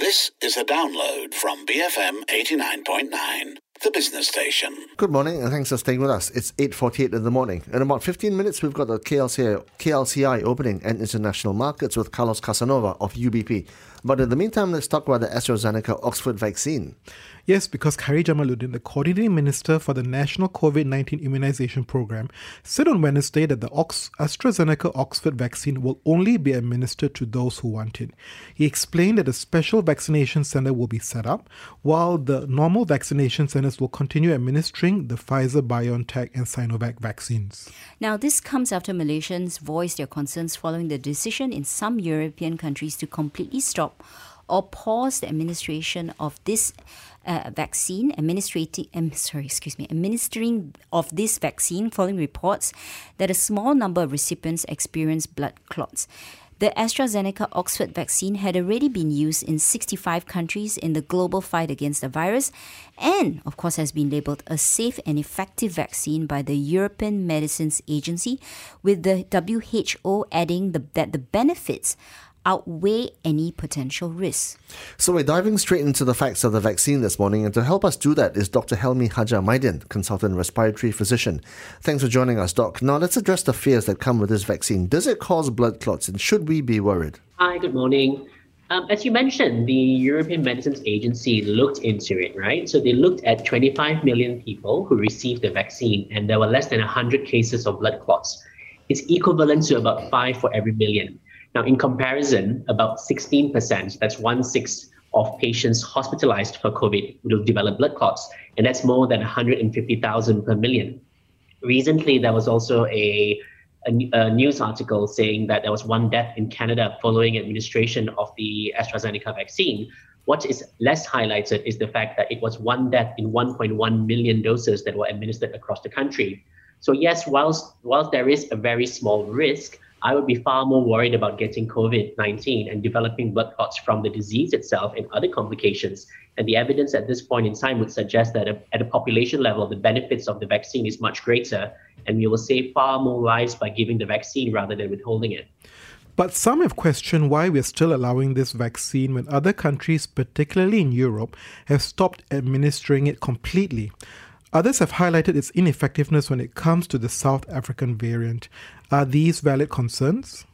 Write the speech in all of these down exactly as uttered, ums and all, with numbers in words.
This is a download from B F M eighty-nine point nine, the business station. Good morning and thanks for staying with us. It's eight forty-eight in the morning. In about fifteen minutes, we've got the K L C I, K L C I opening and international markets with Carlos Casanova of U B P. But in the meantime, let's talk about the AstraZeneca Oxford vaccine. Yes, because Khairy Jamaluddin, the coordinating minister for the National COVID nineteen Immunisation Programme, said on Wednesday that the Ox- AstraZeneca Oxford vaccine will only be administered to those who want it. He explained that a special vaccination centre will be set up, while the normal vaccination centres will continue administering the Pfizer-BioNTech and Sinovac vaccines. Now, this comes after Malaysians voiced their concerns following the decision in some European countries to completely stop or pause the administration of this uh, vaccine, administrating, um, sorry, excuse me, administering of this vaccine following reports that a small number of recipients experienced blood clots. The AstraZeneca Oxford vaccine had already been used in sixty-five countries in the global fight against the virus and, of course, has been labelled a safe and effective vaccine by the European Medicines Agency, with the W H O adding the, that the benefits outweigh any potential risks. So we're diving straight into the facts of the vaccine this morning, and to help us do that is Doctor Helmi Hajar Maidin, consultant respiratory physician. Thanks for joining us, Doc. Now let's address the fears that come with this vaccine. Does it cause blood clots, and should we be worried? Hi, good morning. Um, as you mentioned, the European Medicines Agency looked into it, right? So they looked at twenty-five million people who received the vaccine, and there were less than one hundred cases of blood clots. It's equivalent to about five for every million. Now, in comparison, about sixteen percent, that's one-sixth of patients hospitalized for COVID will develop blood clots, and that's more than one hundred fifty thousand per million. Recently, there was also a, a, a news article saying that there was one death in Canada following administration of the AstraZeneca vaccine. What is less highlighted is the fact that it was one death in one point one million doses that were administered across the country. So yes, whilst, whilst there is a very small risk, I would be far more worried about getting COVID nineteen and developing blood clots from the disease itself and other complications. And the evidence at this point in time would suggest that at a population level, the benefits of the vaccine is much greater, and we will save far more lives by giving the vaccine rather than withholding it. But some have questioned why we're still allowing this vaccine when other countries, particularly in Europe, have stopped administering it completely. Others have highlighted its ineffectiveness when it comes to the South African variant. Are these valid concerns?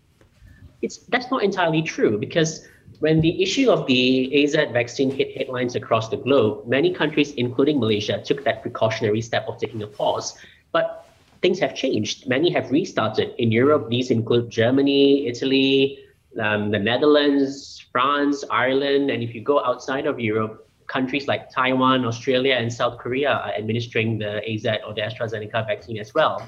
It's, that's not entirely true, because when the issue of the A Z vaccine hit headlines across the globe, many countries, including Malaysia, took that precautionary step of taking a pause. But things have changed. Many have restarted. In Europe, these include Germany, Italy, um, the Netherlands, France, Ireland, and if you go outside of Europe, countries like Taiwan, Australia, and South Korea are administering the A Z or the AstraZeneca vaccine as well.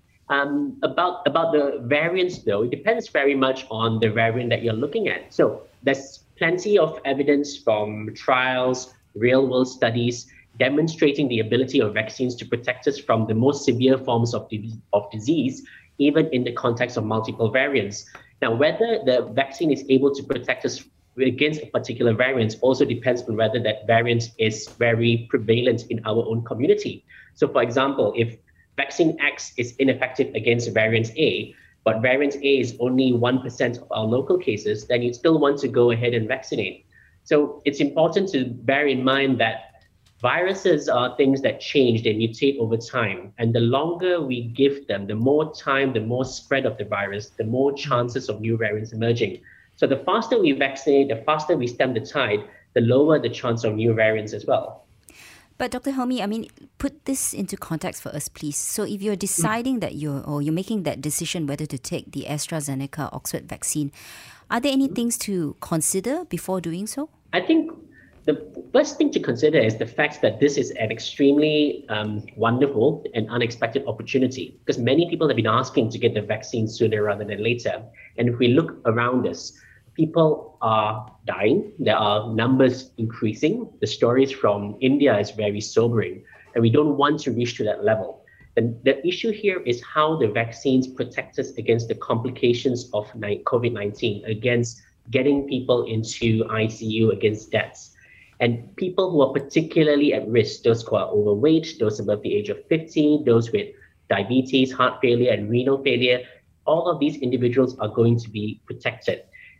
Um, about, about the variants, though, it depends very much on the variant that you're looking at. So there's plenty of evidence from trials, real-world studies, demonstrating the ability of vaccines to protect us from the most severe forms of, di- of disease, even in the context of multiple variants. Now, whether the vaccine is able to protect us against a particular variant also depends on whether that variant is very prevalent in our own community. So for example, if vaccine X is ineffective against variant A, but variant A is only one percent of our local cases, then you still want to go ahead and vaccinate. So it's important to bear in mind that viruses are things that change, they mutate over time. And the longer we give them, the more time, the more spread of the virus, the more chances of new variants emerging. So the faster we vaccinate, the faster we stem the tide, the lower the chance of new variants as well. But Doctor Helmi, I mean, put this into context for us, please. So if you're deciding mm. that you're, or you're making that decision whether to take the AstraZeneca Oxford vaccine, are there any things to consider before doing so? I think the first thing to consider is the fact that this is an extremely um, wonderful and unexpected opportunity, because many people have been asking to get the vaccine sooner rather than later. And if we look around us, people are dying. There are numbers increasing. The stories from India is very sobering, and we don't want to reach to that level. And the issue here is how the vaccines protect us against the complications of COVID nineteen, against getting people into I C U, against deaths. And people who are particularly at risk, those who are overweight, those above the age of fifty, those with diabetes, heart failure, and renal failure, all of these individuals are going to be protected.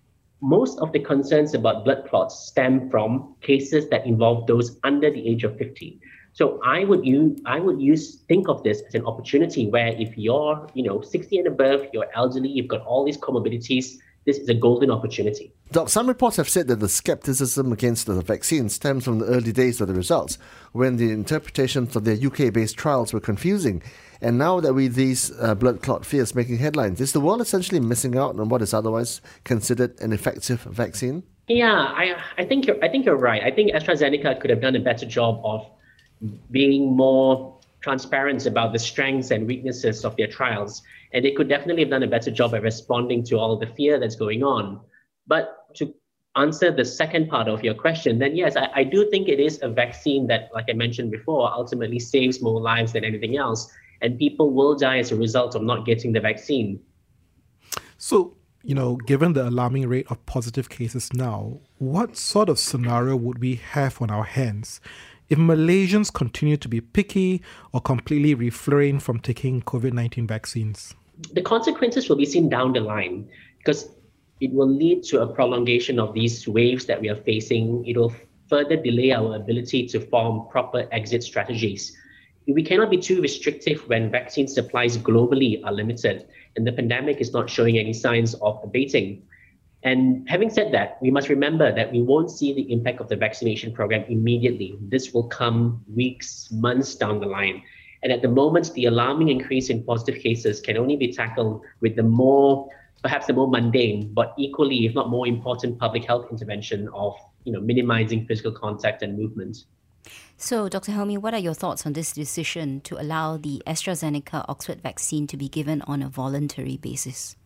most of the concerns about blood clots stem from cases that involve those under the age of fifty. So I would use, I would use, think of this as an opportunity where if you're, you know, sixty and above, you're elderly, you've got all these comorbidities, this is a golden opportunity. Doc, some reports have said that the skepticism against the vaccine stems from the early days of the results, when the interpretations of their U K-based trials were confusing. And now that with these uh, blood clot fears making headlines, is the world essentially missing out on what is otherwise considered an effective vaccine? Yeah, I, I think you're, I think you're right. I think AstraZeneca could have done a better job of being more transparent about the strengths and weaknesses of their trials. And they could definitely have done a better job at responding to all the fear that's going on. But to answer the second part of your question, then yes, I, I do think it is a vaccine that, like I mentioned before, ultimately saves more lives than anything else. And people will die as a result of not getting the vaccine. So, you know, given the alarming rate of positive cases now, what sort of scenario would we have on our hands if Malaysians continue to be picky or completely refrain from taking COVID nineteen vaccines? The consequences will be seen down the line because it will lead to a prolongation of these waves that we are facing. It will further delay our ability to form proper exit strategies. We cannot be too restrictive when vaccine supplies globally are limited and the pandemic is not showing any signs of abating. And having said that, we must remember that we won't see the impact of the vaccination program immediately. This will come weeks, months down the line. And at the moment, the alarming increase in positive cases can only be tackled with the more, perhaps the more mundane, but equally, if not more important, public health intervention of, you know, minimizing physical contact and movement. So, Doctor Helmy, what are your thoughts on this decision to allow the AstraZeneca Oxford vaccine to be given on a voluntary basis?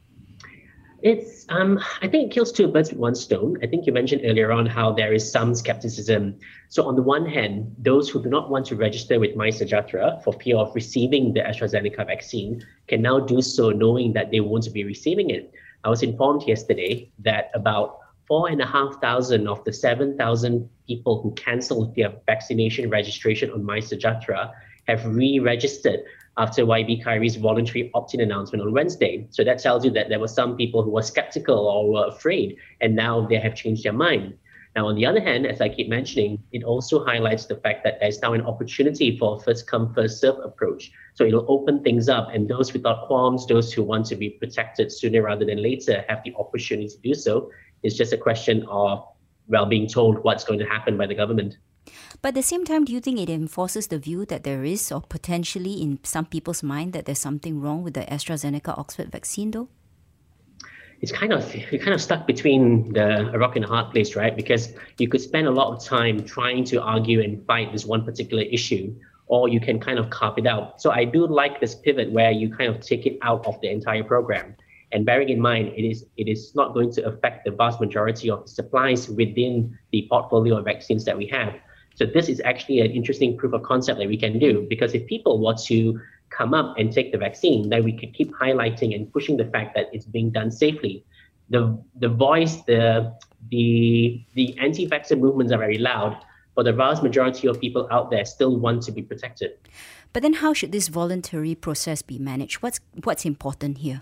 It's, um, I think it kills two birds with one stone. I think you mentioned earlier on how there is some skepticism. So on the one hand, those who do not want to register with MySejahtera for fear of receiving the AstraZeneca vaccine can now do so knowing that they won't be receiving it. I was informed yesterday that about four and a half thousand of the seven thousand people who cancelled their vaccination registration on MySejahtera have re-registered after Y B Khairi's voluntary opt-in announcement on Wednesday. So that tells you that there were some people who were skeptical or were afraid, and now they have changed their mind. Now, on the other hand, as I keep mentioning, it also highlights the fact that there's now an opportunity for a first-come, first-served approach. So it'll open things up, and those without qualms, those who want to be protected sooner rather than later, have the opportunity to do so. It's just a question of, well, being told what's going to happen by the government. But at the same time, do you think it enforces the view that there is, or potentially in some people's mind, that there's something wrong with the AstraZeneca Oxford vaccine, though? It's kind of, you're kind of stuck between the a rock and a hard place, right? Because you could spend a lot of time trying to argue and fight this one particular issue, or you can kind of carve it out. So I do like this pivot where you kind of take it out of the entire program. And bearing in mind, it is it is not going to affect the vast majority of the supplies within the portfolio of vaccines that we have. So this is actually an interesting proof of concept that we can do, because if people want to come up and take the vaccine, then we could keep highlighting and pushing the fact that it's being done safely. The the voice, the the the anti-vaxxer movements are very loud, but the vast majority of people out there still want to be protected. But then how should this voluntary process be managed? What's what's important here?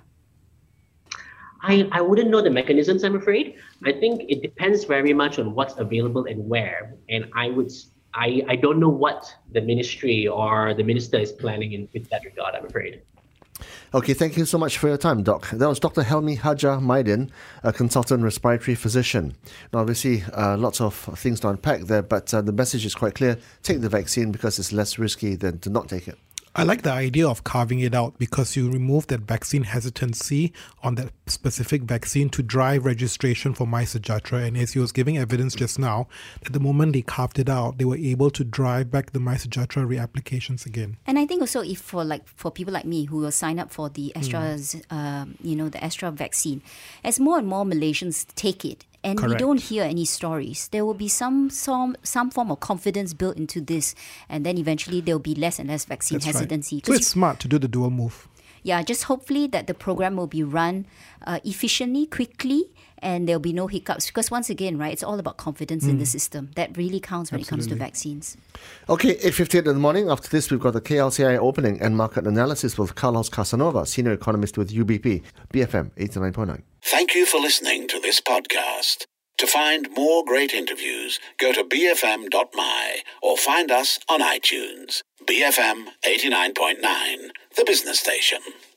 I, I wouldn't know the mechanisms, I'm afraid. I think it depends very much on what's available and where. And I would, I, I don't know what the ministry or the minister is planning in with that regard, I'm afraid. Okay, thank you so much for your time, Doc. That was Doctor Helmy Hajar Maidin, a consultant respiratory physician. Now, obviously, uh, lots of things to unpack there, but uh, the message is quite clear. Take the vaccine because it's less risky than to not take it. I like the idea of carving it out because you remove that vaccine hesitancy on that specific vaccine to drive registration for MySejahtera. And as he was giving evidence just now, that the moment they carved it out, they were able to drive back the MySejahtera reapplications again. And I think also if for like for people like me who will sign up for the Astra, mm. uh, you know, the Astra vaccine, as more and more Malaysians take it, and Correct. we don't hear any stories, there will be some some some form of confidence built into this, and then eventually there will be less and less vaccine That's hesitancy. Right. So it's smart to do the dual move. Yeah, just hopefully that the program will be run uh, efficiently, quickly, and there'll be no hiccups. Because once again, right, it's all about confidence mm. in the system. That really counts when Absolutely. It comes to vaccines. Okay, eight fifty-eight in the morning. After this, we've got the K L C I opening and market analysis with Carlos Casanova, Senior Economist with U B P, B F M eighty-nine point nine. Thank you for listening to this podcast. To find more great interviews, go to b f m dot m y or find us on iTunes. B F M eighty-nine point nine, the business station.